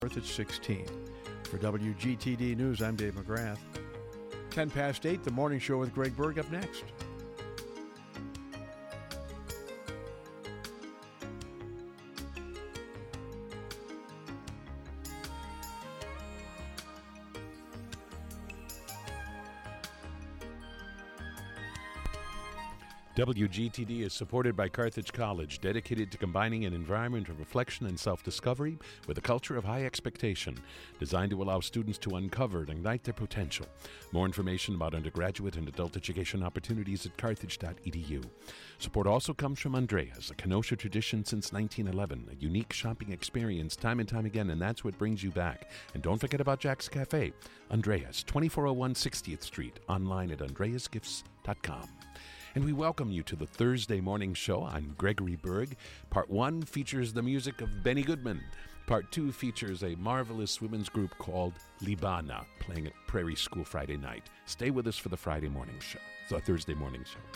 At 16. For WGTD News, I'm Dave McGrath. 10 past 8, the morning show with Greg Berg up next. WGTD is supported by Carthage College, dedicated to combining an environment of reflection and self-discovery with a culture of high expectation, designed to allow students to uncover and ignite their potential. More information about undergraduate and adult education opportunities at carthage.edu. Support also comes from Andreas, a Kenosha tradition since 1911, a unique shopping experience time and time again, and that's what brings you back. And don't forget about Jack's Cafe. Andreas, 2401 60th Street, online at andreasgifts.com. And we welcome you to the Thursday morning show. I'm Gregory Berg. Part 1 features the music of Benny Goodman. Part 2 features a marvelous women's group called Libana, playing at Prairie School Friday night. Stay with us for the Friday morning show, the Thursday morning show.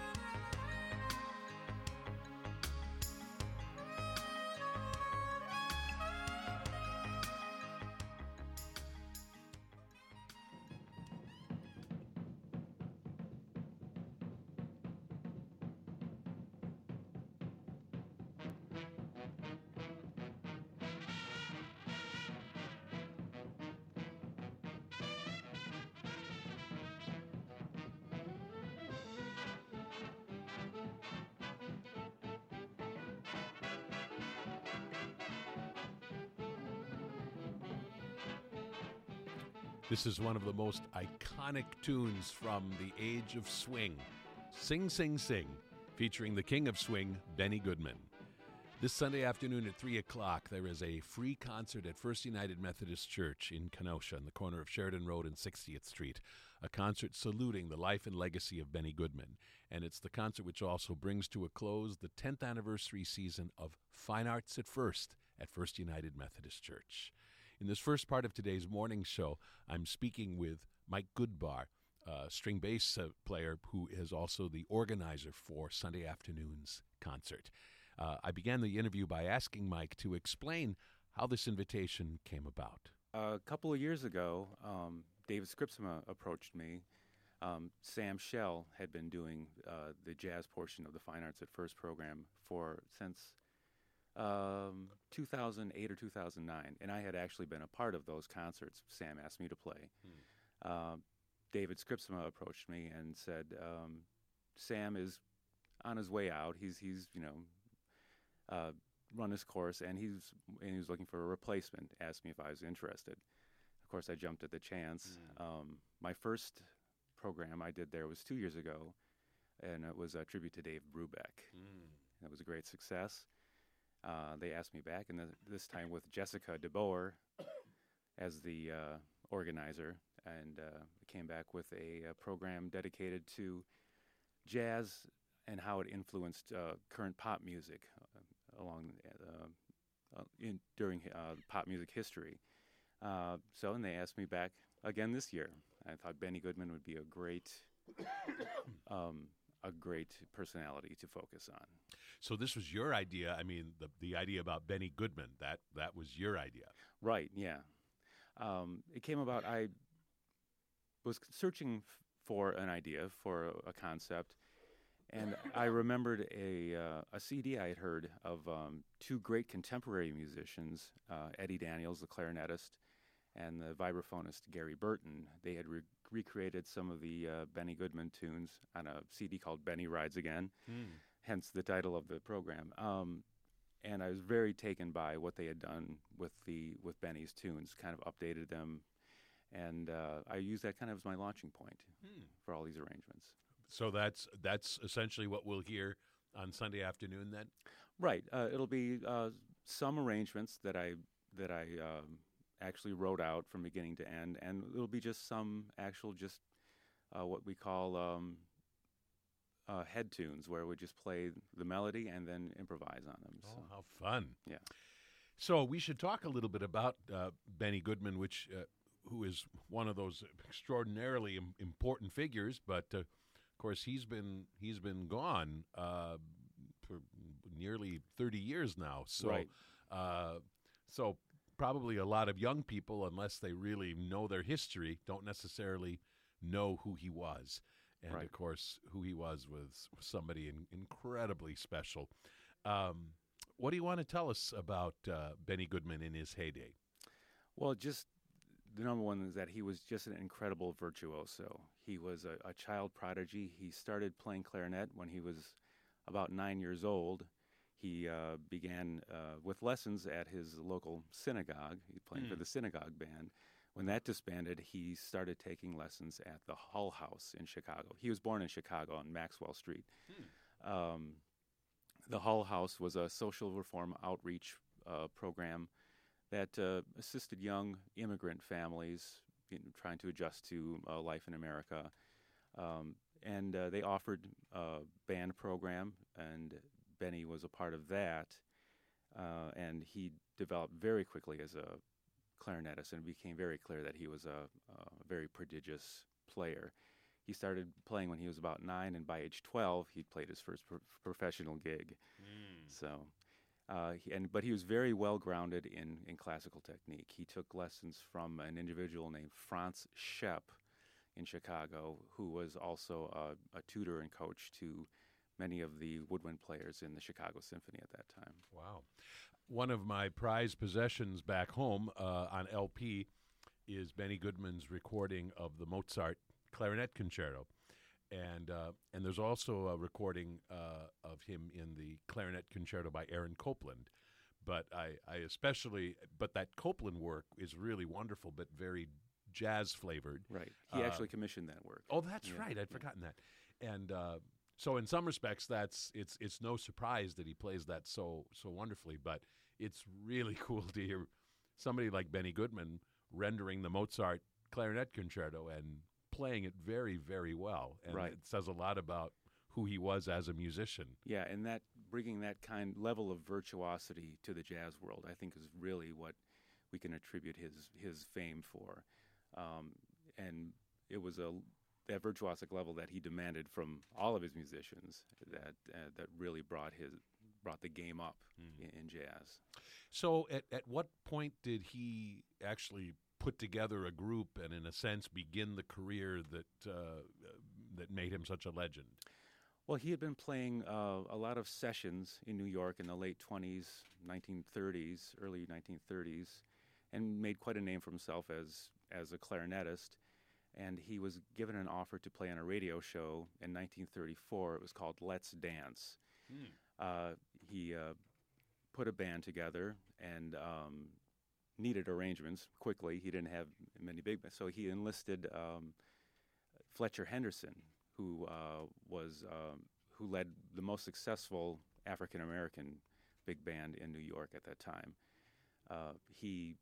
This is one of the most iconic tunes from the age of swing. Sing, Sing, Sing, featuring the king of swing, Benny Goodman. This Sunday afternoon at 3 o'clock, there is a free concert at First United Methodist Church in Kenosha, on the corner of Sheridan Road and 60th Street. A concert saluting the life and legacy of Benny Goodman. And it's the concert which also brings to a close the 10th anniversary season of Fine Arts at First at First United Methodist Church. In this first part of today's morning show, I'm speaking with Mike Goodbar, a string bass player who is also the organizer for Sunday afternoon's concert. I began the interview by asking Mike to explain how this invitation came about. A couple of years ago, David Scripsma approached me. Sam Shell had been doing the jazz portion of the Fine Arts at First program since 2008 or 2009, and I had actually been a part of those concerts Sam asked me to play. David Scripsma approached me and said, Sam is on his way out. He's run his course, and he was looking for a replacement. Asked me if I was interested. Of course, I jumped at the chance. My first program I did there was 2 years ago, and it was a tribute to Dave Brubeck. It was a great success. They asked me back, and this time with Jessica DeBoer as the organizer, and came back with a program dedicated to jazz and how it influenced current pop music during pop music history. And they asked me back again this year. I thought Benny Goodman would be a great personality to focus on. So this was your idea. I mean, the idea about Benny Goodman, that was your idea. Right, yeah. It came about, I was searching for an idea, for a concept, and I remembered a CD I had heard of two great contemporary musicians, Eddie Daniels, the clarinetist, and the vibraphonist Gary Burton. They had recreated some of the Benny Goodman tunes on a CD called Benny Rides Again, hence the title of the program. And I was very taken by what they had done with Benny's tunes, kind of updated them, and I used that kind of as my launching point for all these arrangements. So that's essentially what we'll hear on Sunday afternoon then? Right. It'll be some arrangements that I actually wrote out from beginning to end, and it'll be just some actual what we call head tunes, where we just play the melody and then improvise on them. Oh, how fun. Yeah. So we should talk a little bit about Benny Goodman, who is one of those extraordinarily important figures, but of course he's been gone for nearly 30 years now. So, right. So probably a lot of young people, unless they really know their history, don't necessarily know who he was. And, Right. of course, who he was somebody incredibly special. What do you want to tell us about Benny Goodman in his heyday? Well, just the number one is that he was just an incredible virtuoso. He was a child prodigy. He started playing clarinet when he was about 9 years old. He began with lessons at his local synagogue. He playing for the synagogue band. When that disbanded, he started taking lessons at the Hull House in Chicago. He was born in Chicago on Maxwell Street. The Hull House was a social reform outreach program that assisted young immigrant families trying to adjust to life in America. And they offered a band program, and Benny was a part of that. And he developed very quickly as a clarinetist, and it became very clear that he was a very prodigious player. He started playing when he was about 9, and by age 12, he played his first professional gig. So, but he was very well grounded in classical technique. He took lessons from an individual named Franz Schepp in Chicago, who was also a tutor and coach to many of the woodwind players in the Chicago Symphony at that time. Wow. One of my prized possessions back home on LP is Benny Goodman's recording of the Mozart Clarinet Concerto. And there's also a recording of him in the Clarinet Concerto by Aaron Copland. But I especially, that Copland work is really wonderful, but very jazz-flavored. Right. He actually commissioned that work. Oh, that's right. I'd forgotten that. And so in some respects, it's no surprise that he plays that so wonderfully, but it's really cool to hear somebody like Benny Goodman rendering the Mozart Clarinet Concerto and playing it very, very well. And Right. it says a lot about who he was as a musician. Yeah, and that bringing that level of virtuosity to the jazz world, I think, is really what we can attribute his fame for. And it was that virtuosic level that he demanded from all of his musicians that really brought the game up in jazz. So at what point did he actually put together a group and, in a sense, begin the career that made him such a legend? Well, he had been playing a lot of sessions in New York in the late 20s, 1930s, early 1930s, and made quite a name for himself as a clarinetist. And he was given an offer to play on a radio show in 1934. It was called Let's Dance. He put a band together and needed arrangements quickly. He didn't have many big bands, so he enlisted Fletcher Henderson, who led the most successful African American big band in New York at that time. He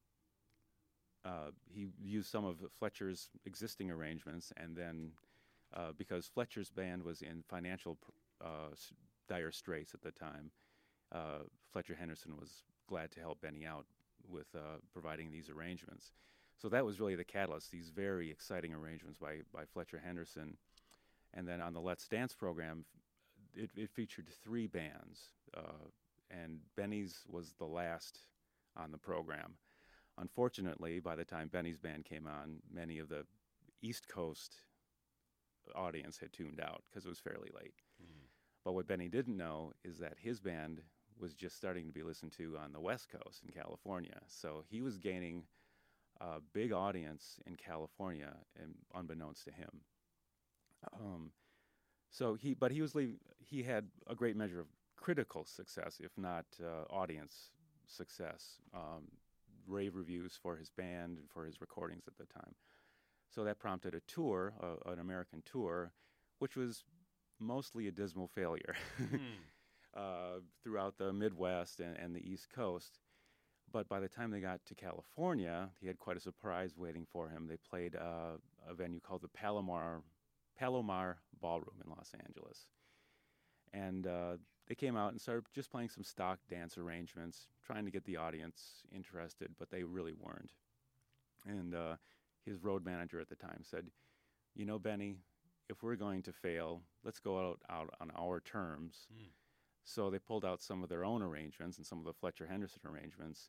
used some of Fletcher's existing arrangements, and then because Fletcher's band was in financial dire straits at the time, Fletcher Henderson was glad to help Benny out with providing these arrangements. So that was really the catalyst, these very exciting arrangements by Fletcher Henderson. And then on the Let's Dance program, it featured 3 bands, and Benny's was the last on the program. Unfortunately, by the time Benny's band came on, many of the East Coast audience had tuned out because it was fairly late. But what Benny didn't know is that his band was just starting to be listened to on the West Coast in California. So he was gaining a big audience in California, and unbeknownst to him. He had a great measure of critical success, if not audience success. Rave reviews for his band and for his recordings at the time. So that prompted a tour, an American tour, which was mostly a dismal failure throughout the Midwest and the East Coast. But by the time they got to California, he had quite a surprise waiting for him. They played a venue called the Palomar Ballroom in Los Angeles. And they came out and started just playing some stock dance arrangements, trying to get the audience interested, but they really weren't. And his road manager at the time said, "You know, Benny, if we're going to fail, let's go out on our terms." So they pulled out some of their own arrangements and some of the Fletcher Henderson arrangements,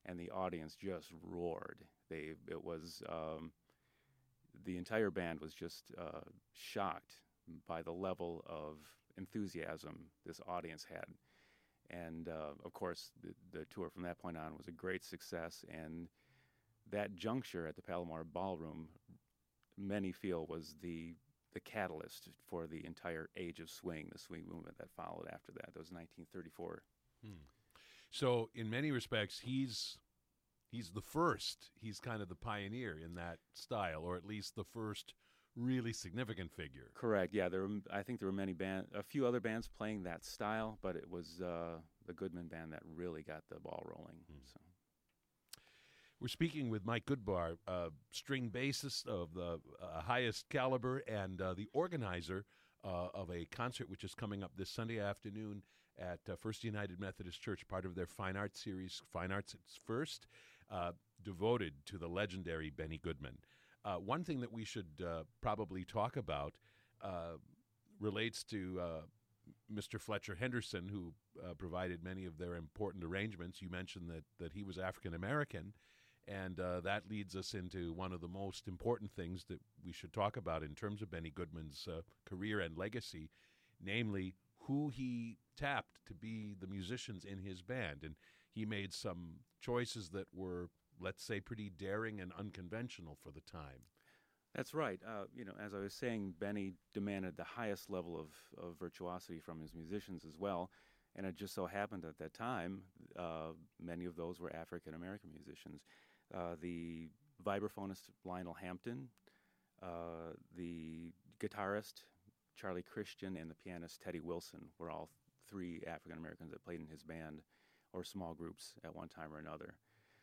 and the audience just roared. It was the entire band was just shocked by the level of enthusiasm this audience had. And of course, the tour from that point on was a great success. And that juncture at the Palomar Ballroom, many feel, was the catalyst for the entire age of swing, the swing movement that followed after that. That was 1934. So in many respects, he's the first. He's kind of the pioneer in that style, or at least the first really significant figure. Correct. Yeah, I think there were a few other bands playing that style, but it was the Goodman Band that really got the ball rolling. So. We're speaking with Mike Goodbar, string bassist of the highest caliber and the organizer of a concert which is coming up this Sunday afternoon at First United Methodist Church, part of their Fine Arts series, Fine Arts It's First, devoted to the legendary Benny Goodman. One thing that we should probably talk about relates to Mr. Fletcher Henderson, who provided many of their important arrangements. You mentioned that he was African American, and that leads us into one of the most important things that we should talk about in terms of Benny Goodman's career and legacy, namely who he tapped to be the musicians in his band. And he made some choices that were, let's say, pretty daring and unconventional for the time. That's right. As I was saying, Benny demanded the highest level of virtuosity from his musicians as well. And it just so happened at that time, many of those were African American musicians. The vibraphonist Lionel Hampton, the guitarist Charlie Christian, and the pianist Teddy Wilson were all three African Americans that played in his band or small groups at one time or another.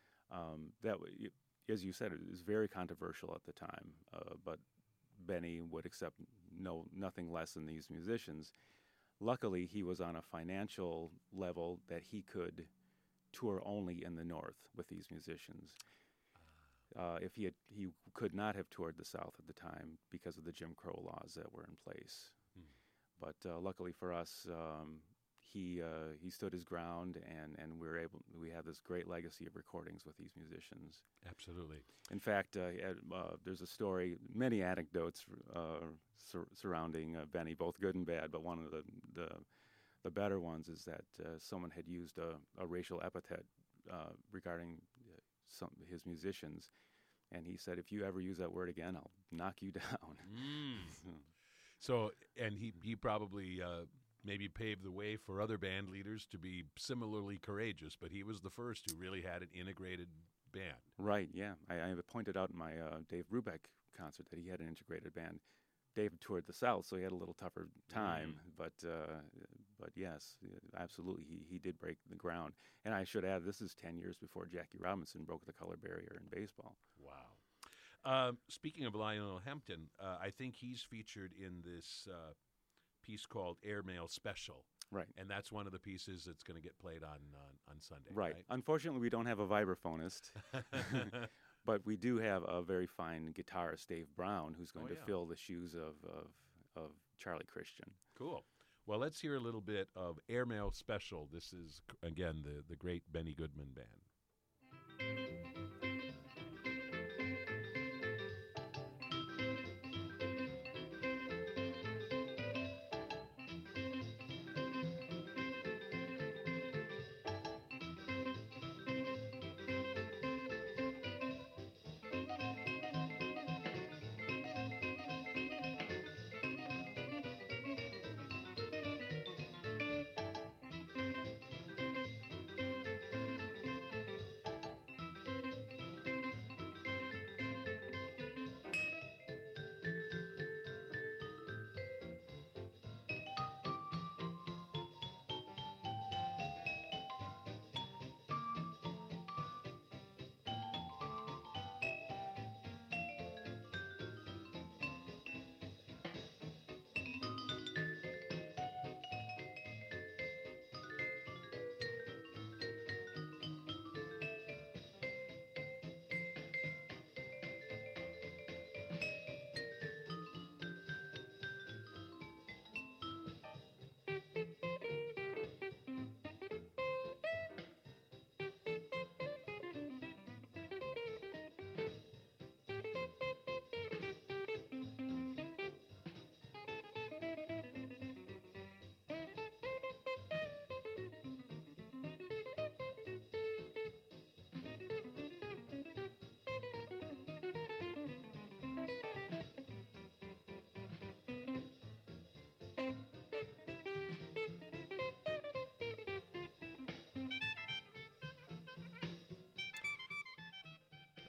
As you said, it was very controversial at the time, but Benny would accept nothing less than these musicians. Luckily, he was on a financial level that he could tour only in the North with these musicians. If he could not have toured the South at the time because of the Jim Crow laws that were in place. But luckily for us, he stood his ground, and we have this great legacy of recordings with these musicians. Absolutely. In fact, there's a story, many anecdotes surrounding Benny, both good and bad. But one of the better ones is that someone had used a racial epithet regarding his musicians, and he said, "If you ever use that word again, I'll knock you down." So, and he probably maybe paved the way for other band leaders to be similarly courageous, but he was the first who really had an integrated band. Right, yeah. I pointed out in my Dave Brubeck concert that he had an integrated band. Dave toured the South, so he had a little tougher time, but yes, absolutely, he did break the ground. And I should add, this is 10 years before Jackie Robinson broke the color barrier in baseball. Wow. Speaking of Lionel Hampton, I think he's featured in this piece called Airmail Special. Right. And that's one of the pieces that's going to get played on Sunday. Right. Unfortunately, we don't have a vibraphonist, but we do have a very fine guitarist, Dave Brown, who's going to fill the shoes of Charlie Christian. Cool. Well, let's hear a little bit of Airmail Special. This is, again, the great Benny Goodman Band.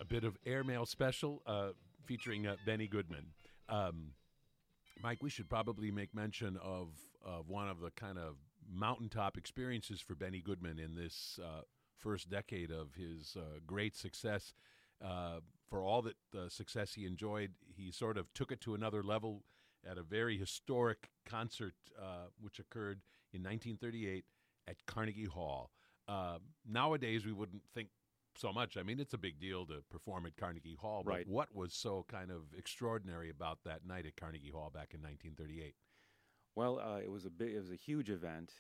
A bit of Airmail Special featuring Benny Goodman. Mike, we should probably make mention of one of the kind of mountaintop experiences for Benny Goodman in this first decade of his great success. For all that success he enjoyed, he sort of took it to another level at a very historic concert which occurred in 1938 at Carnegie Hall. Nowadays, we wouldn't think so much. I mean, it's a big deal to perform at Carnegie Hall, but Right. what was so kind of extraordinary about that night at Carnegie Hall back in 1938? Well, it was a huge event.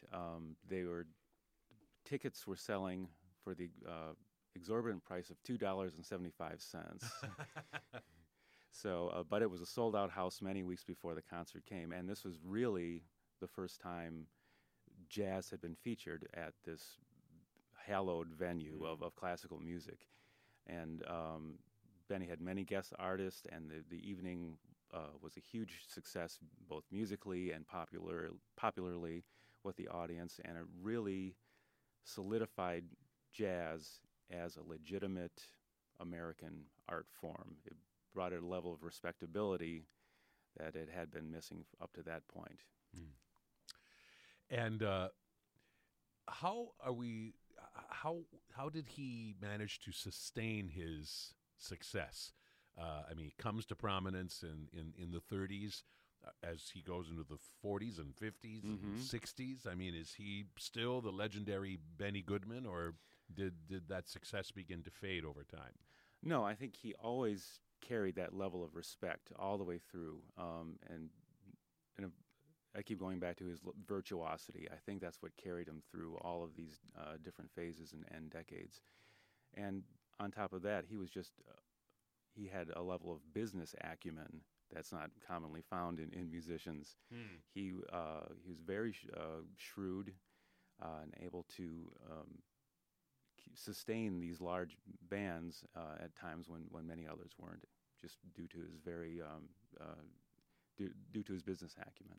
Tickets were selling for the exorbitant price of $2.75. So, but it was a sold-out house many weeks before the concert came, and this was really the first time jazz had been featured at this hallowed venue of classical music. And Benny had many guest artists, and the evening was a huge success, both musically and popularly with the audience, and it really solidified jazz as a legitimate American art form. It brought it a level of respectability that it had been missing up to that point. And how did he manage to sustain his success? I mean, he comes to prominence in the 30s as he goes into the 40s and 50s and 60s. I mean, is he still the legendary Benny Goodman, or did that success begin to fade over time? No, I think he always carried that level of respect all the way through. And I keep going back to his virtuosity. I think that's what carried him through all of these different phases and decades. And on top of that, he had a level of business acumen that's not commonly found in musicians. He was very shrewd and able to sustain these large bands at times when many others weren't, just due to his due to his business acumen.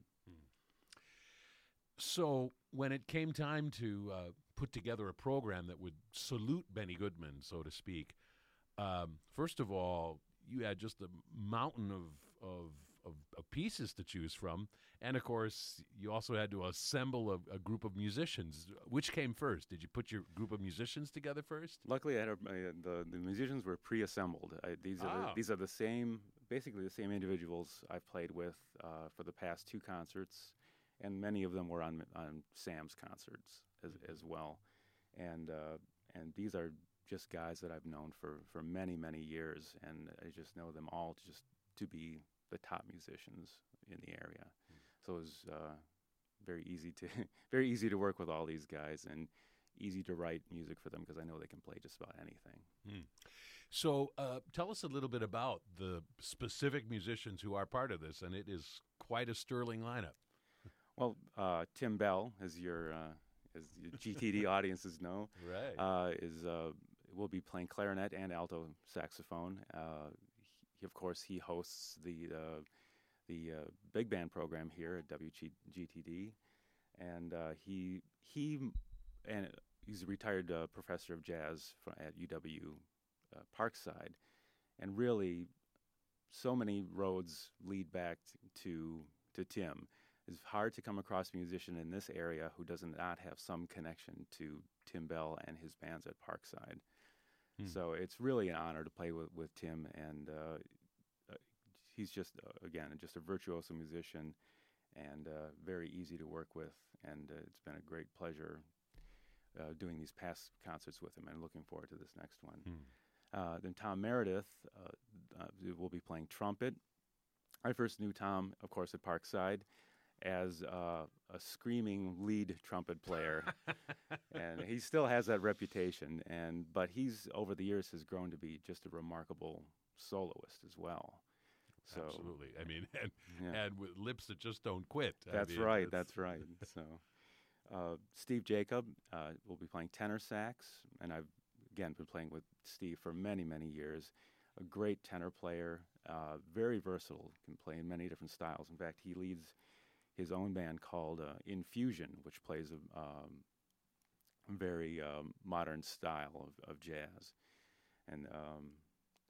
So when it came time to put together a program that would salute Benny Goodman, so to speak, first of all, you had just a mountain of pieces to choose from, and of course, you also had to assemble a group of musicians. Which came first? Did you put your group of musicians together first? Luckily, the musicians were pre-assembled. These are basically the same individuals I've played with for the past two concerts, and many of them were on Sam's concerts as well. And these are just guys that I've known for many, many years, and I just know them all just to be the top musicians in the area. So it was very easy to work with all these guys, and easy to write music for them because I know they can play just about anything. So tell us a little bit about the specific musicians who are part of this, and it is quite a sterling lineup. Well, Tim Bell, as your GTD audiences know, right, will be playing clarinet and alto saxophone. Of course, he hosts the big band program here at WGTD, and he's a retired professor of jazz at UW Parkside, and really, so many roads lead back to Tim. It's hard to come across a musician in this area who does not have some connection to Tim Bell and his bands at Parkside. So it's really an honor to play with Tim, and he's just a virtuoso musician, and very easy to work with, and it's been a great pleasure doing these past concerts with him, and looking forward to this next one. Then Tom Meredith will be playing trumpet. I first knew Tom, of course, at Parkside as a screaming lead trumpet player, and he still has that reputation. But he's over the years has grown to be just a remarkable soloist as well. So, absolutely. I mean, and with lips that just don't quit. That's right. So, Steve Jacob will be playing tenor sax, and I've again been playing with Steve for many, many years. A great tenor player, very versatile, can play in many different styles. In fact, he leads his own band called Infusion, which plays a very modern style of jazz. And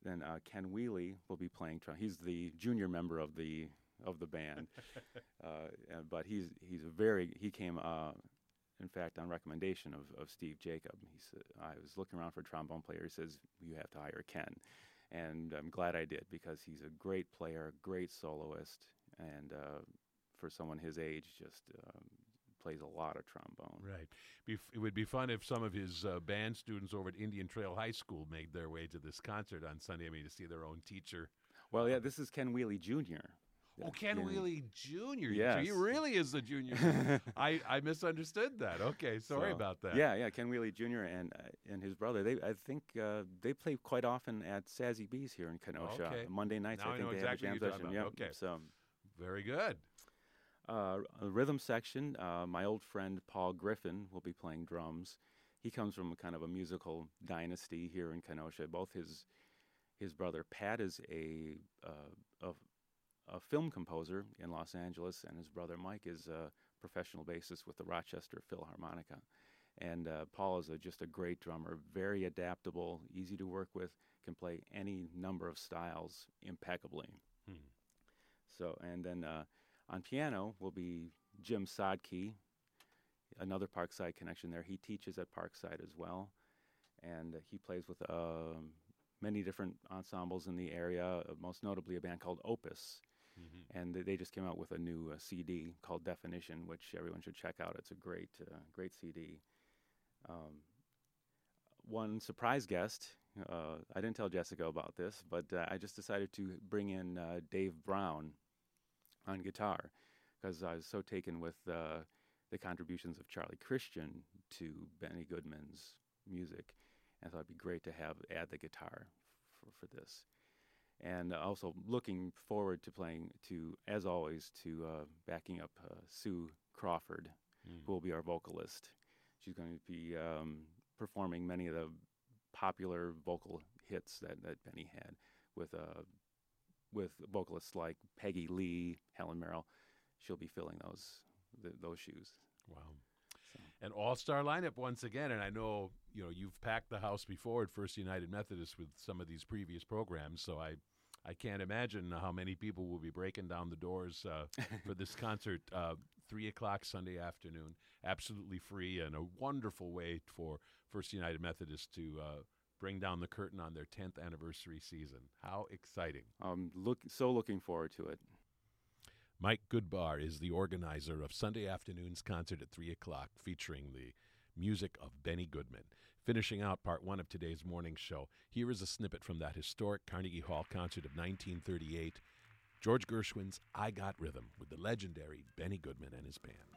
then Ken Wheely will be playing trumpet. He's the junior member of the band, but he came in fact on recommendation of Steve Jacob. He said, I was looking around for a trombone player. He says, you have to hire Ken, and I'm glad I did, because he's a great player, great soloist, and for someone his age, just plays a lot of trombone. Right. It would be fun if some of his band students over at Indian Trail High School made their way to this concert on Sunday. I mean, to see their own teacher. Well, yeah, this is Ken Wheely Jr. Oh, Ken Wheely Jr. Yes. So he really is the junior. I misunderstood that. Okay, sorry about that. Yeah, Ken Wheely Jr. and his brother. I think they play quite often at Sassy Bees here in Kenosha. Okay. Monday nights, Now I think know they exactly have a what jam you're session. talking about. Okay. So very good. the rhythm section, my old friend Paul Griffin will be playing drums. He comes from a kind of a musical dynasty here in Kenosha. Both his brother Pat is a film composer in Los Angeles, and his brother Mike is a professional bassist with the Rochester Philharmonica. And Paul is just a great drummer, very adaptable, easy to work with, can play any number of styles impeccably. So, and then on piano will be Jim Sodke, another Parkside connection there. He teaches at Parkside as well, and he plays with many different ensembles in the area, most notably a band called Opus. And they just came out with a new CD called Definition, which everyone should check out. It's a great CD. One surprise guest, I didn't tell Jessica about this, but I just decided to bring in Dave Brown on guitar, because I was so taken with the contributions of Charlie Christian to Benny Goodman's music, and I thought it'd be great to add the guitar for this. And also looking forward to as always, backing up Sue Crawford, who will be our vocalist. She's going to be performing many of the popular vocal hits that Benny had with vocalists like Peggy Lee, Helen Merrill. She'll be filling those shoes. Wow. An all-star lineup once again, and I know you've packed the house before at First United Methodist with some of these previous programs, so I can't imagine how many people will be breaking down the doors for this concert. 3 o'clock Sunday afternoon, absolutely free, and a wonderful way for First United Methodist to bring down the curtain on their 10th anniversary season. How exciting! I'm looking forward to it. Mike Goodbar is the organizer of Sunday afternoon's concert at 3 o'clock, featuring the music of Benny Goodman. Finishing out part one of today's morning show, here is a snippet from that historic Carnegie Hall concert of 1938, George Gershwin's I Got Rhythm, with the legendary Benny Goodman and his band.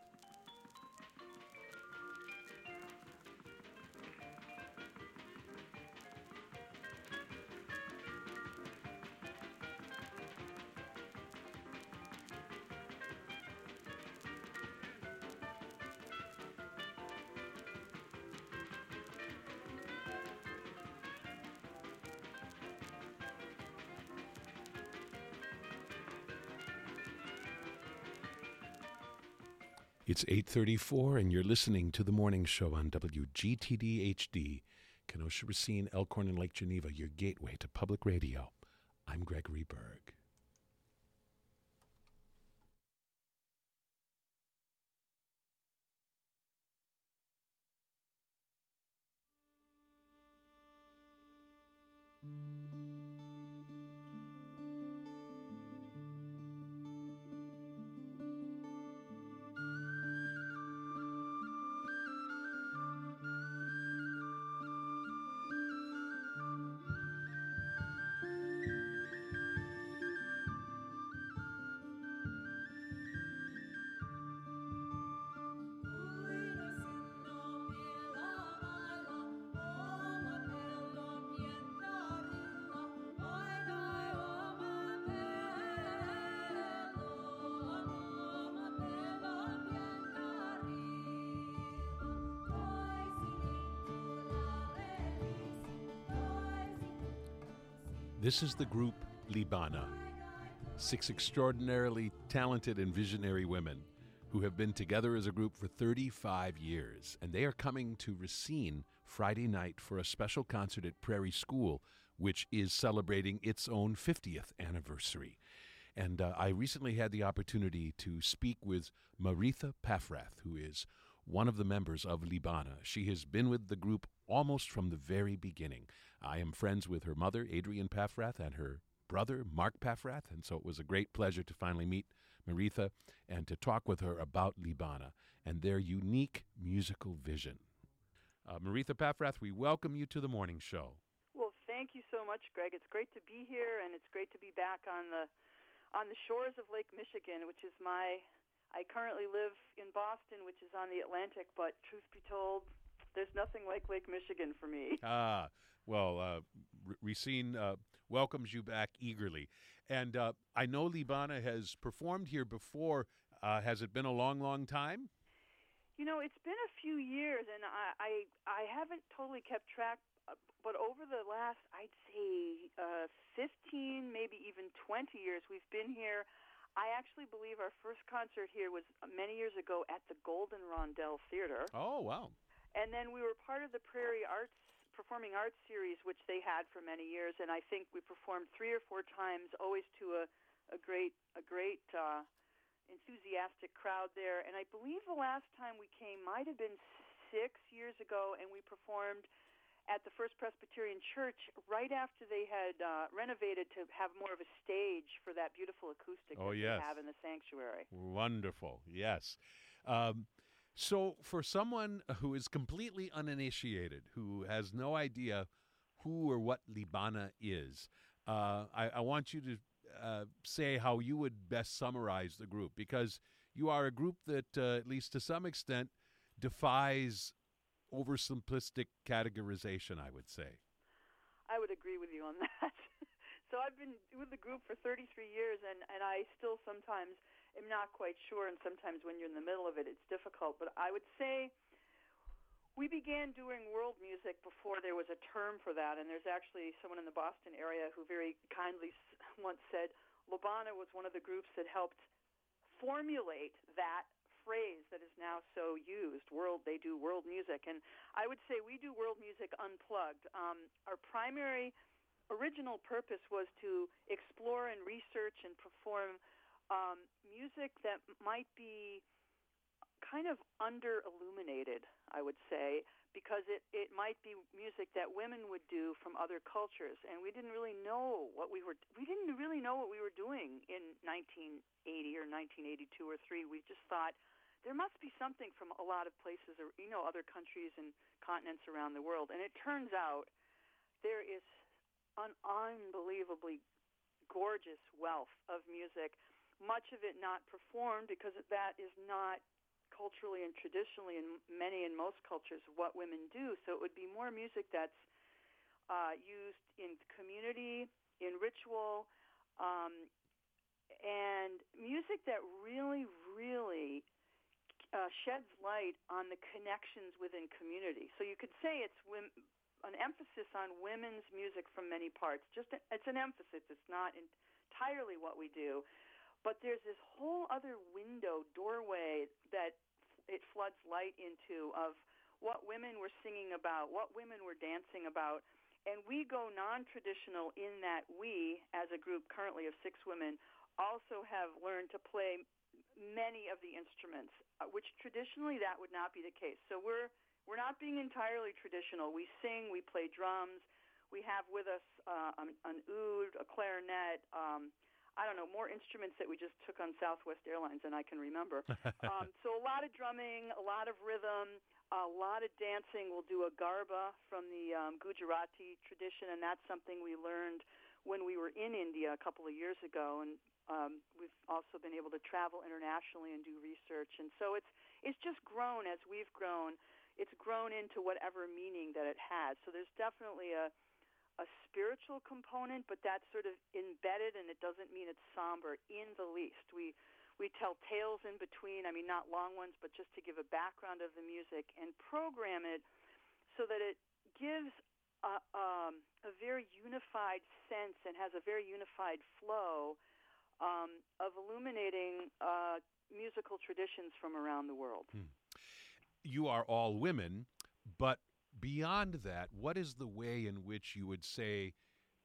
It's 8:34, and you're listening to The Morning Show on WGTD HD, Kenosha, Racine, Elkhorn, and Lake Geneva, your gateway to public radio. I'm Gregory Berg. This is the group Libana, 6 extraordinarily talented and visionary women who have been together as a group for 35 years, and they are coming to Racine Friday night for a special concert at Prairie School which is celebrating its own 50th anniversary. And I recently had the opportunity to speak with Maritha Paffrath, who is one of the members of Libana. She has been with the group almost from the very beginning. I am friends with her mother, Adrienne Paffrath, and her brother, Mark Paffrath, and so it was a great pleasure to finally meet Maritha and to talk with her about Libana and their unique musical vision. Maritha Paffrath, we welcome you to the morning show. Well, thank you so much, Greg. It's great to be here, and it's great to be back on the shores of Lake Michigan, which is I currently live in Boston, which is on the Atlantic, but truth be told, there's nothing like Lake Michigan for me. Racine welcomes you back eagerly. And I know Libana has performed here before. Has it been a long, long time? You know, it's been a few years, and I haven't totally kept track, but over the last, I'd say, 15, maybe even 20 years, we've been here. I actually believe our first concert here was many years ago at the Golden Rondell Theater. Oh, wow. And then we were part of the Prairie Performing Arts series, which they had for many years, and I think we performed 3 or 4 times, always to a great enthusiastic crowd there. And I believe the last time we came might have been 6 years ago, and we performed at the First Presbyterian Church right after they had renovated to have more of a stage for that beautiful acoustic that they have in the sanctuary. Wonderful, yes. So for someone who is completely uninitiated, who has no idea who or what Libana is, I want you to say how you would best summarize the group, because you are a group that, at least to some extent, defies oversimplistic categorization, I would say. I would agree with you on that. So I've been with the group for 33 years, and I still sometimes am not quite sure, and sometimes when you're in the middle of it, it's difficult. But I would say we began doing world music before there was a term for that, and there's actually someone in the Boston area who very kindly once said Libana was one of the groups that helped formulate that phrase that is now so used. They do world music, and I would say we do world music unplugged. Our primary original purpose was to explore and research and perform music that might be kind of under-illuminated, I would say, because it might be music that women would do from other cultures, and we didn't really know what we were doing in 1980 or 1982 or 3. We just thought there must be something from a lot of places, or other countries and continents around the world. And it turns out there is an unbelievably gorgeous wealth of music, much of it not performed because that is not culturally and traditionally in many and most cultures what women do. So it would be more music that's used in community, in ritual, and music that really, really sheds light on the connections within community. So you could say it's an emphasis on women's music from many parts. It's an emphasis. It's not entirely what we do. But there's this whole other doorway that it floods light into of what women were singing about, what women were dancing about. And we go non-traditional in that we, as a group currently of 6 women, also have learned to play many of the instruments, which traditionally that would not be the case. So we're not being entirely traditional. We sing, we play drums, we have with us an oud, a clarinet, more instruments that we just took on Southwest Airlines than I can remember. So a lot of drumming, a lot of rhythm, a lot of dancing. We'll do a garba from the Gujarati tradition, and that's something we learned when we were in India a couple of years ago, and we've also been able to travel internationally and do research. And so it's just grown as we've grown. It's grown into whatever meaning that it has. So there's definitely a spiritual component, but that's sort of embedded, and it doesn't mean it's somber in the least. We tell tales in between, not long ones, but just to give a background of the music and program it so that it gives a very unified sense and has a very unified flow of illuminating musical traditions from around the world. You are all women, but beyond that, what is the way in which you would say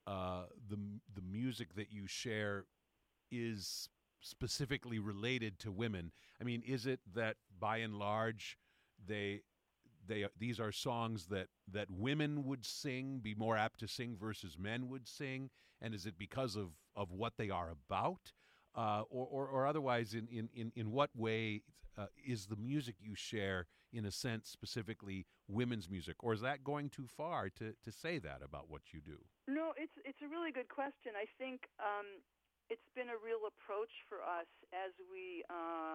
the music that you share is specifically related to women? I mean, is it that by and large these are songs that women would sing, be more apt to sing versus men would sing? And is it because of what they are about? Or otherwise, in what way is the music you share, in a sense, specifically women's music? Or is that going too far to say that about what you do? No, it's a really good question. I think it's been a real approach for us as we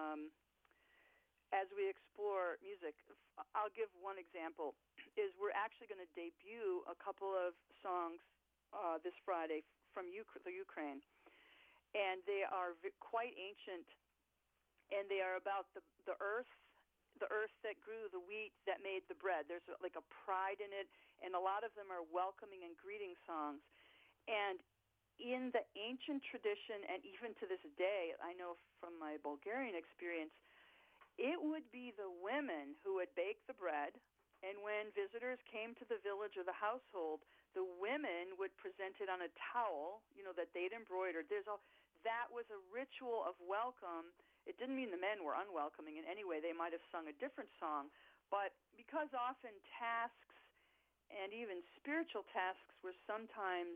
explore music. I'll give one example. Is we're actually going to debut a couple of songs this Friday from the Ukraine. And they are quite ancient, and they are about the earth that grew the wheat that made the bread. There's like a pride in it, and a lot of them are welcoming and greeting songs. And in the ancient tradition, and even to this day, I know from my Bulgarian experience, it would be the women who would bake the bread, and when visitors came to the village or the household, the women would present it on a towel, that they'd embroidered. That was a ritual of welcome. It didn't mean the men were unwelcoming in any way. They might have sung a different song. But because often tasks and even spiritual tasks were sometimes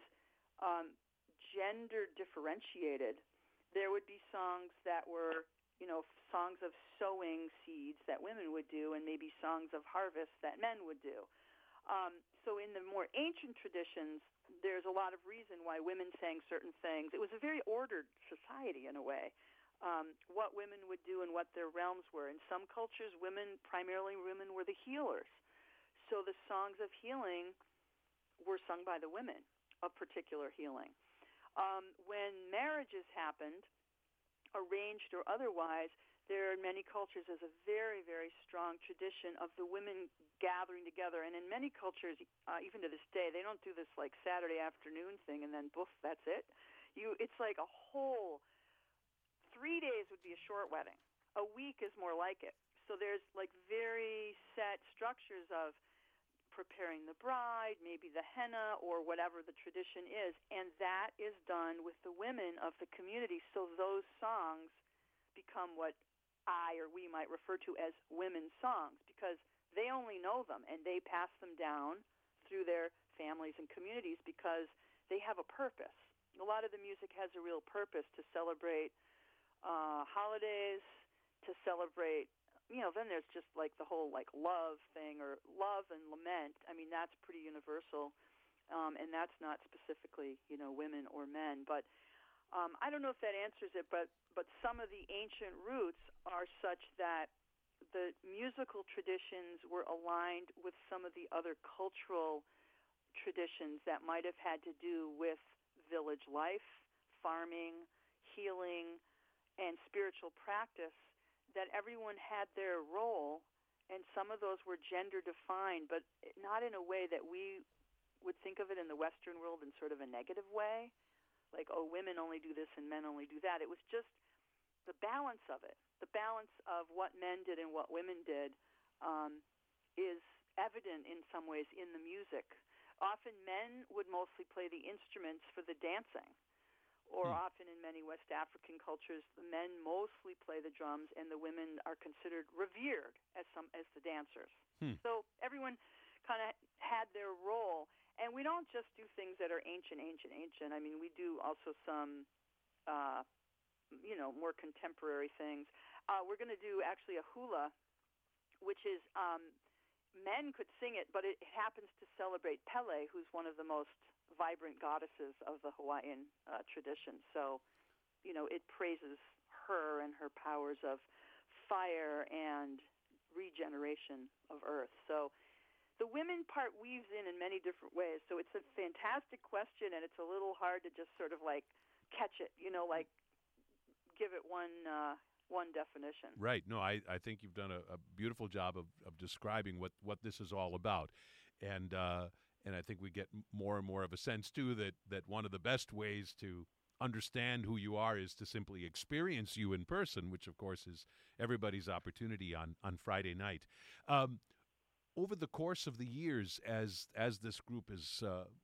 gender differentiated, there would be songs that were, songs of sowing seeds that women would do, and maybe songs of harvest that men would do. So in the more ancient traditions, there's a lot of reason why women sang certain things. It was a very ordered society in a way, what women would do and what their realms were. In some cultures, primarily women were the healers. So the songs of healing were sung by the women of particular healing. When marriages happened, arranged or otherwise, there in many cultures is a very, very strong tradition of the women gathering together. And in many cultures, even to this day, they don't do this like Saturday afternoon thing and then poof, that's it. It's like a whole 3 days would be a short wedding. A week is more like it. So there's like very set structures of preparing the bride, maybe the henna or whatever the tradition is. And that is done with the women of the community. So those songs become what we might refer to as women's songs, because they only know them and they pass them down through their families and communities because they have a purpose. A lot of the music has a real purpose to celebrate holidays, to celebrate, then there's just like the whole like love thing, or love and lament. I mean, that's pretty universal, and that's not specifically, women or men. But I don't know if that answers it, but some of the ancient roots are such that the musical traditions were aligned with some of the other cultural traditions that might have had to do with village life, farming, healing, and spiritual practice, that everyone had their role, and some of those were gender defined, but not in a way that we would think of it in the Western world in sort of a negative way, like, oh, women only do this and men only do that. It was just the balance of it. The balance of what men did and what women did is evident in some ways in the music. Often men would mostly play the instruments for the dancing, or often in many West African cultures, the men mostly play the drums and the women are considered revered as the dancers. So everyone kind of had their role. And we don't just do things that are ancient. I mean, we do also some more contemporary things. We're going to do actually a hula, which is men could sing it, but it happens to celebrate Pele, who's one of the most vibrant goddesses of the Hawaiian tradition. So, it praises her and her powers of fire and regeneration of earth. So the women part weaves in many different ways. So it's a fantastic question, and it's a little hard to just sort of like catch it, like give it one definition. Right. No, I think you've done a beautiful job of describing what this is all about. And I think we get more and more of a sense, too, that one of the best ways to understand who you are is to simply experience you in person, which, of course, is everybody's opportunity on Friday night. Over the course of the years, as this group has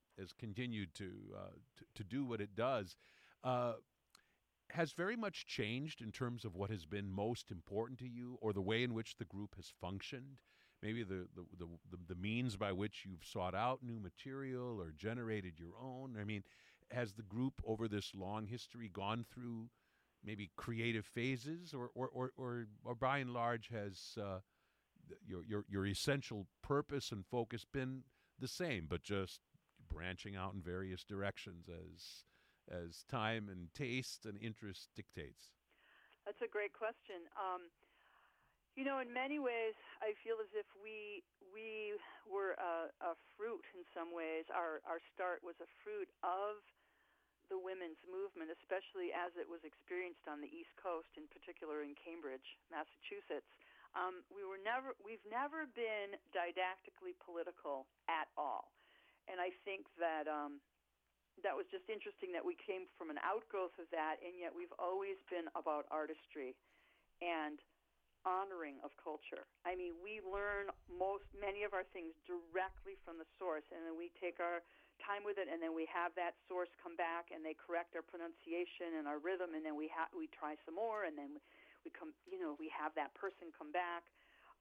has continued to do what it does, has very much changed in terms of what has been most important to you, or the way in which the group has functioned. Maybe the means by which you've sought out new material or generated your own. I mean, has the group over this long history gone through maybe creative phases, or by and large has your essential purpose and focus been the same, but just branching out in various directions as time and taste and interest dictates? That's a great question. In many ways, I feel as if we were a fruit in some ways. Our start was a fruit of the women's movement, especially as it was experienced on the East Coast, in particular in Cambridge, Massachusetts. We've never been didactically political at all, and I think that that was just interesting that we came from an outgrowth of that, and yet we've always been about artistry and honoring of culture. I mean, we learn many of our things directly from the source, and then we take our time with it, and then we have that source come back, and they correct our pronunciation and our rhythm, and then we try some more, and then we have that person come back.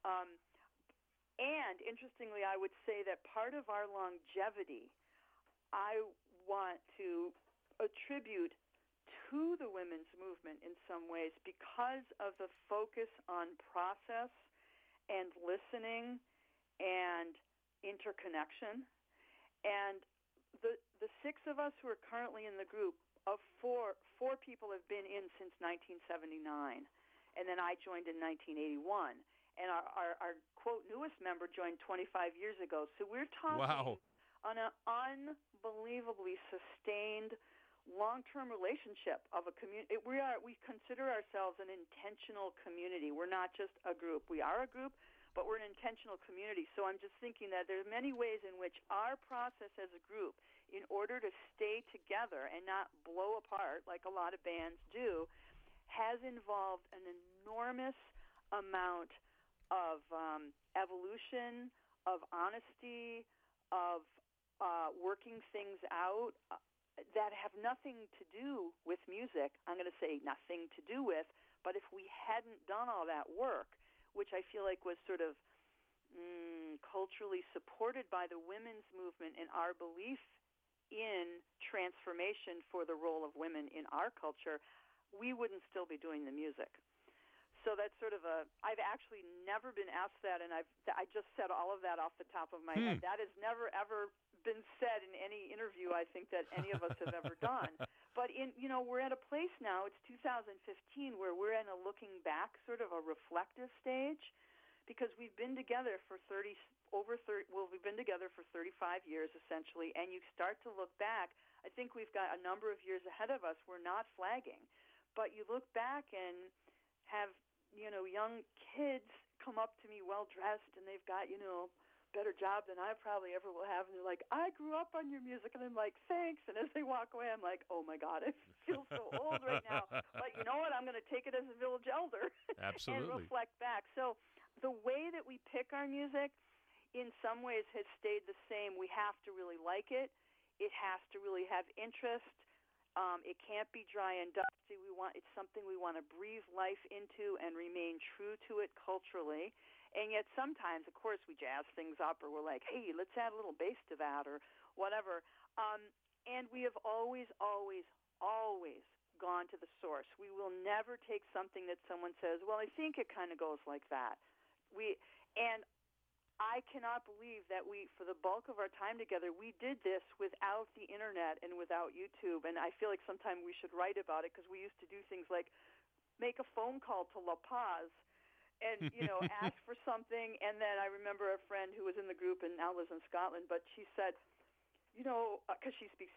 And interestingly, I would say that part of our longevity, I want to attribute to the women's movement in some ways, because of the focus on process and listening and interconnection. And the six of us who are currently in the group, of four people have been in since 1979, and then I joined in 1981. And our quote newest member joined 25 years ago. So we're talking on an unbelievably sustained long-term relationship of a community. We consider ourselves an intentional community. We're not just a group. We are a group, but we're an intentional community. So I'm just thinking that there are many ways in which our process as a group, in order to stay together and not blow apart like a lot of bands do, has involved an enormous amount of evolution, of honesty, of working things out that have nothing to do with music. I'm going to say nothing to do with, but if we hadn't done all that work, which I feel like was sort of culturally supported by the women's movement and our belief in transformation for the role of women in our culture, we wouldn't still be doing the music. So that's sort of I've actually never been asked that, and I just said all of that off the top of my head. That has never, ever been said in any interview I think that any of us have ever done. But we're at a place now, it's 2015, where we're in a looking back, sort of a reflective stage, because we've been together for we've been together for 35 years essentially, and you start to look back. I think we've got a number of years ahead of us. We're not flagging, but you look back and have young kids come up to me well dressed, and they've got better job than I probably ever will have, and they're like, I grew up on your music, and I'm like, thanks. And as they walk away, I'm like, oh my God, I feel so old right now. But you know what? I'm going to take it as a village elder. Absolutely. And reflect back. So the way that we pick our music in some ways has stayed the same. We have to really like it. It has to really have interest. It can't be dry and dusty. It's something we want to breathe life into and remain true to it culturally. And yet sometimes, of course, we jazz things up, or we're like, hey, let's add a little bass to that, or whatever. And we have always, always, always gone to the source. We will never take something that someone says, well, I think it kind of goes like that. And I cannot believe that for the bulk of our time together, we did this without the internet and without YouTube. And I feel like sometime we should write about it, because we used to do things like make a phone call to La Paz and, ask for something. And then I remember a friend who was in the group and now lives in Scotland, but she said, because she speaks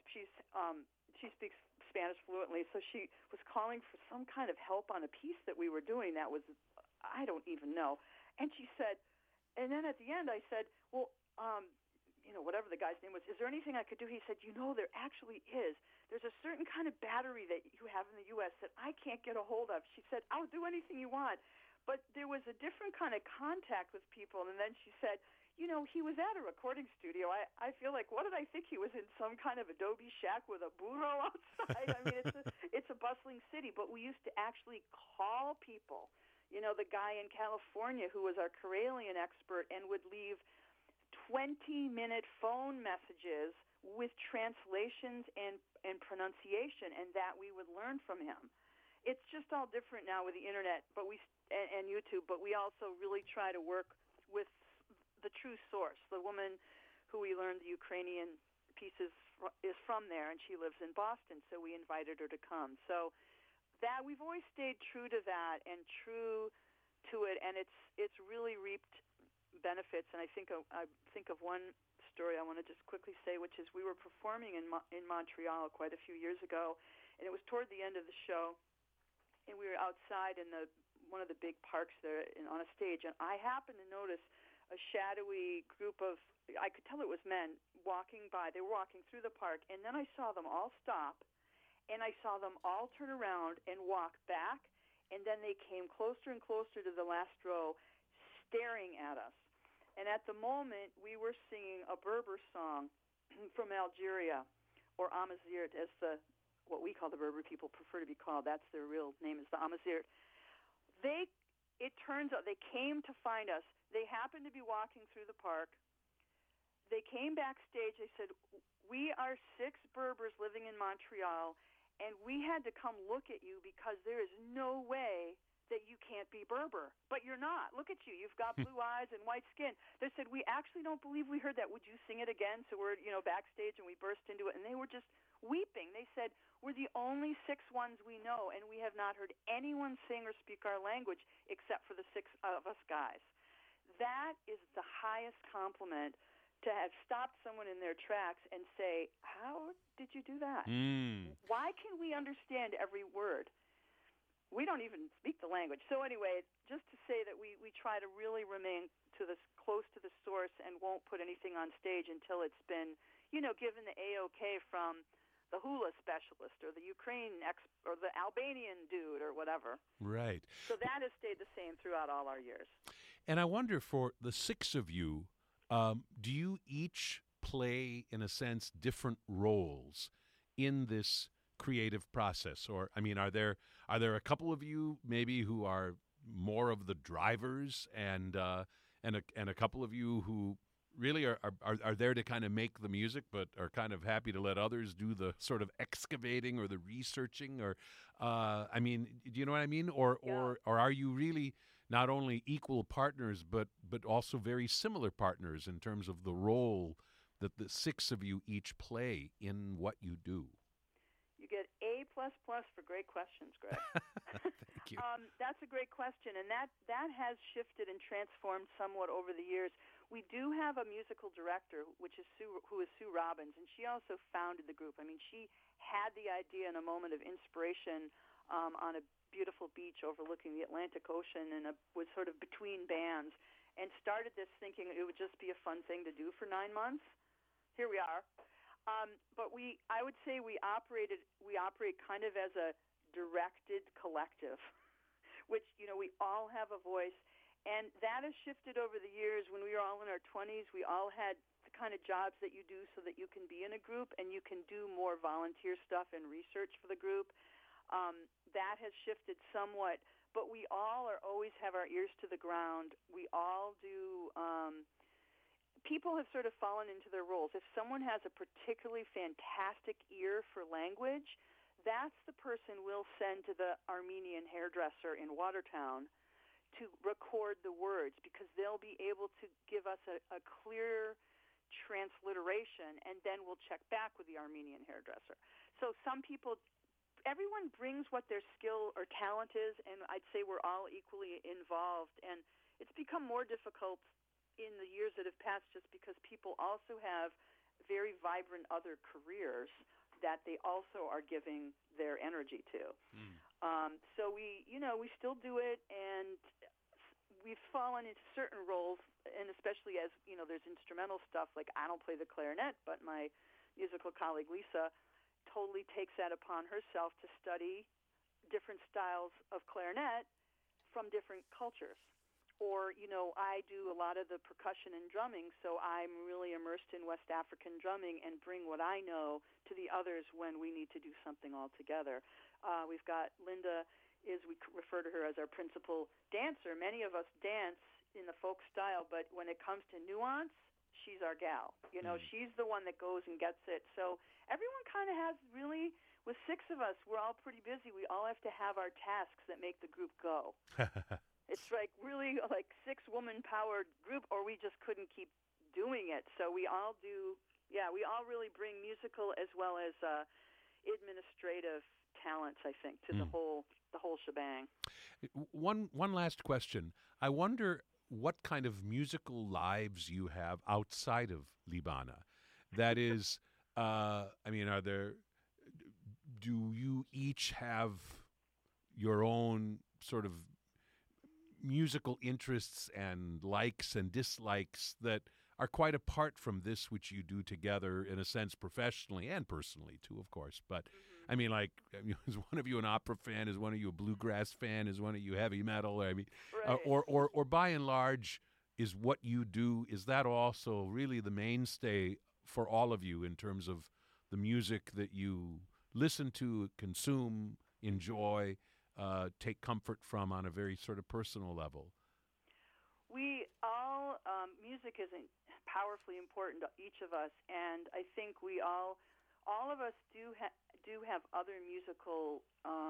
Spanish fluently, so she was calling for some kind of help on a piece that we were doing that was, I don't even know. And she said, and then at the end I said, well, whatever the guy's name was, is there anything I could do? He said, there actually is. There's a certain kind of battery that you have in the U.S. that I can't get a hold of. She said, I'll do anything you want. But there was a different kind of contact with people. And then she said, he was at a recording studio. I feel like, what did I think? He was in some kind of adobe shack with a burro outside. I mean, it's a bustling city, but we used to actually call people. The guy in California who was our Karelian expert and would leave 20-minute phone messages with translations and pronunciation, and that we would learn from him. It's just all different now with the internet, but and YouTube. But we also really try to work with the true source. The woman who we learned the Ukrainian pieces is from there, and she lives in Boston. So we invited her to come. So that we've always stayed true to that and true to it, and it's really reaped benefits. And I think of one story I want to just quickly say, which is we were performing in Montreal quite a few years ago, and it was toward the end of the show, and we were outside in one of the big parks there on a stage, and I happened to notice a shadowy group of, I could tell it was men, walking by. They were walking through the park, and then I saw them all stop, and I saw them all turn around and walk back, and then they came closer and closer to the last row, staring at us. And at the moment, we were singing a Berber song from Algeria, or Amazigh, as what we call the Berber people prefer to be called. That's their real name, is the Amazigh. It turns out they came to find us. They happened to be walking through the park. They came backstage. They said, "We are 6 Berbers living in Montreal, and we had to come look at you because there is no way that you can't be Berber. But you're not. Look at you. You've got blue eyes and white skin." They said, "We actually don't believe we heard that. Would you sing it again?" So we're, backstage, and we burst into it, and they were just weeping. They said, "We're the only 6 ones we know, and we have not heard anyone sing or speak our language except for the 6 of us guys." That is the highest compliment, to have stopped someone in their tracks and say, "How did you do that? Why can we understand every word? We don't even speak the language." So anyway, just to say that we try to really remain close to the source and won't put anything on stage until it's been, given the A-OK from the hula specialist or the Ukraine or the Albanian dude or whatever. Right. So that has stayed the same throughout all our years. And I wonder, for the 6 of you, do you each play, in a sense, different roles in this creative process? Or, I mean, are there a couple of you maybe who are more of the drivers, and a couple of you who really are there to kind of make the music, but are kind of happy to let others do the sort of excavating or the researching? Or, I mean, do you know what I mean? Or are you really not only equal partners, but also very similar partners in terms of the role that the 6 of you each play in what you do? You get A++ for great questions, Greg. Thank you. That's a great question, and that has shifted and transformed somewhat over the years. We do have a musical director, who is Sue Robbins, and she also founded the group. I mean, she had the idea in a moment of inspiration on a beautiful beach overlooking the Atlantic Ocean, and was sort of between bands, and started this thinking it would just be a fun thing to do for 9 months. Here we are. But I would say we operate kind of as a directed collective, which, we all have a voice. And that has shifted over the years. When we were all in our 20s, we all had the kind of jobs that you do so that you can be in a group and you can do more volunteer stuff and research for the group. That has shifted somewhat, but we all always have our ears to the ground. We all do. People have sort of fallen into their roles. If someone has a particularly fantastic ear for language, that's the person we'll send to the Armenian hairdresser in Watertown to record the words, because they'll be able to give us a clear transliteration, and then we'll check back with the Armenian hairdresser. So everyone brings what their skill or talent is, and I'd say we're all equally involved. And it's become more difficult in the years that have passed just because people also have very vibrant other careers that they also are giving their energy to. So we still do it, and we've fallen into certain roles, and especially as, there's instrumental stuff, like I don't play the clarinet, but my musical colleague Lisa totally takes that upon herself to study different styles of clarinet from different cultures. Or, I do a lot of the percussion and drumming, so I'm really immersed in West African drumming and bring what I know to the others when we need to do something all together. We've got Linda, we refer to her as our principal dancer. Many of us dance in the folk style, but when it comes to nuance, she's our gal. She's the one that goes and gets it. So everyone kind of has really, with 6 of us, we're all pretty busy. We all have to have our tasks that make the group go. It's really 6-woman powered group, or we just couldn't keep doing it. So we all really bring musical as well as administrative talents, I think, to the whole shebang. One last question. I wonder what kind of musical lives you have outside of Libana. That is, do you each have your own sort of musical interests and likes and dislikes that are quite apart from this which you do together in a sense professionally and personally too, of course? But is one of you an opera fan? Is one of you a bluegrass fan? Is one of you heavy metal? Right. Or by and large, is what you do, is that also really the mainstay for all of you in terms of the music that you listen to, consume, enjoy, take comfort from on a very sort of personal level? We all, music is powerfully important to each of us, and I think we all of us do have other musical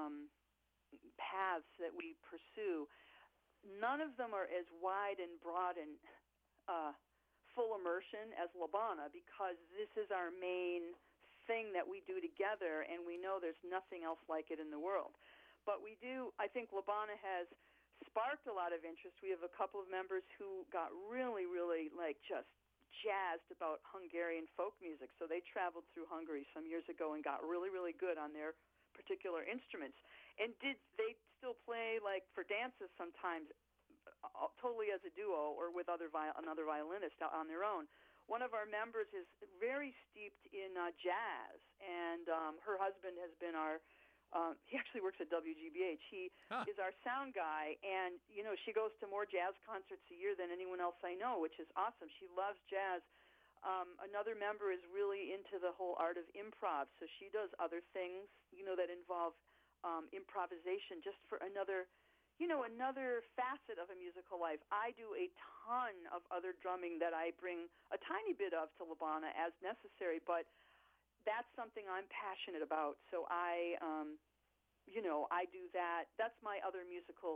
paths that we pursue. None of them are as wide and broad and full immersion as Libana, because this is our main thing that we do together, and we know there's nothing else like it in the world. But I think Libana has sparked a lot of interest. We have a couple of members who got really, really just jazzed about Hungarian folk music. So they traveled through Hungary some years ago and got really, really good on their particular instruments. And they still play for dances sometimes, totally as a duo or with another violinist on their own. One of our members is very steeped in jazz, and her husband has been he actually works at WGBH. He is our sound guy, and, she goes to more jazz concerts a year than anyone else I know, which is awesome. She loves jazz. Another member is really into the whole art of improv, so she does other things, that involve improvisation just for another facet of a musical life. I do a ton of other drumming that I bring a tiny bit of to Libana as necessary, but that's something I'm passionate about. So I do that. That's my other musical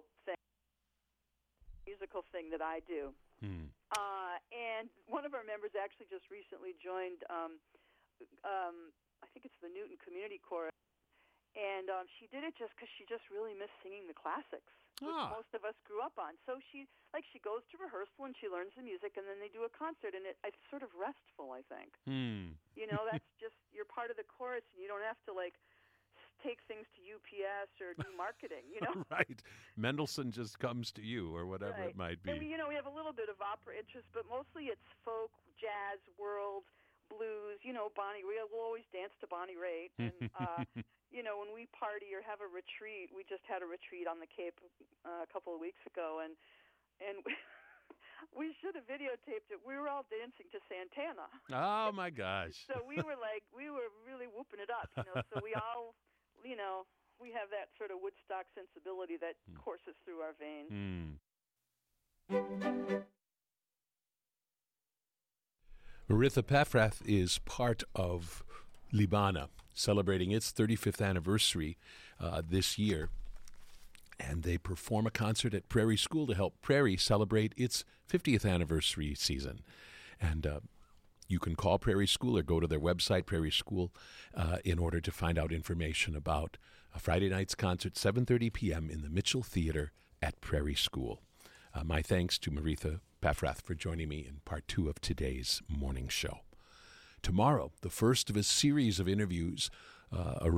thing that I do. And one of our members actually just recently joined, I think it's the Newton Community Chorus, and she did it just because she just really missed singing the classics, which most of us grew up on. So she goes to rehearsal and she learns the music, and then they do a concert, and it's sort of restful, I think. That's just, you're part of the chorus, and you don't have to take things to UPS or do marketing, Right. Mendelssohn just comes to you or whatever it might be. And we have a little bit of opera interest, but mostly it's folk, jazz, world, blues. Bonnie Raitt. We'll always dance to Bonnie Raitt. And when we party or have a retreat, we just had a retreat on the Cape a couple of weeks ago, and we should have videotaped it. We were all dancing to Santana. Oh my gosh! So we were really whooping it up. So we all, we have that sort of Woodstock sensibility that courses through our veins. Maritha Paffrath is part of Libana, celebrating its 35th anniversary this year. And they perform a concert at Prairie School to help Prairie celebrate its 50th anniversary season. And you can call Prairie School or go to their website, Prairie School, in order to find out information about a Friday night's concert, 7:30 p.m. in the Mitchell Theater at Prairie School. My thanks to Maritha Paffrath for joining me in part 2 of today's morning show. Tomorrow, the first of a series of interviews